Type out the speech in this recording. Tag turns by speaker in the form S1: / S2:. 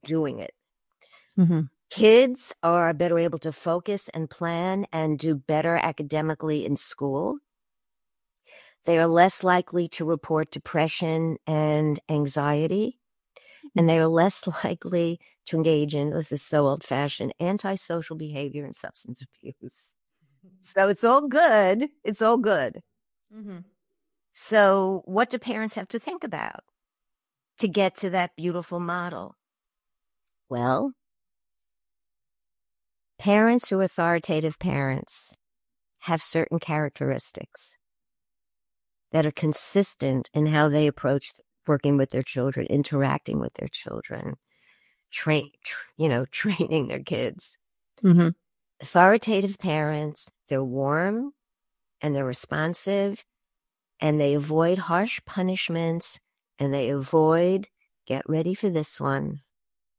S1: doing it.
S2: Mm-hmm.
S1: Kids are better able to focus and plan and do better academically in school. They are less likely to report depression and anxiety, and they are less likely to engage in, this is so old fashioned, antisocial behavior and substance abuse. So it's all good. It's all good.
S2: Mm-hmm.
S1: So what do parents have to think about to get to that beautiful model? Well, parents who are authoritative parents have certain characteristics that are consistent in how they approach working with their children, interacting with their children, training their kids.
S2: Mm-hmm.
S1: Authoritative parents, they're warm and they're responsive, and they avoid harsh punishments, and they avoid, get ready for this one,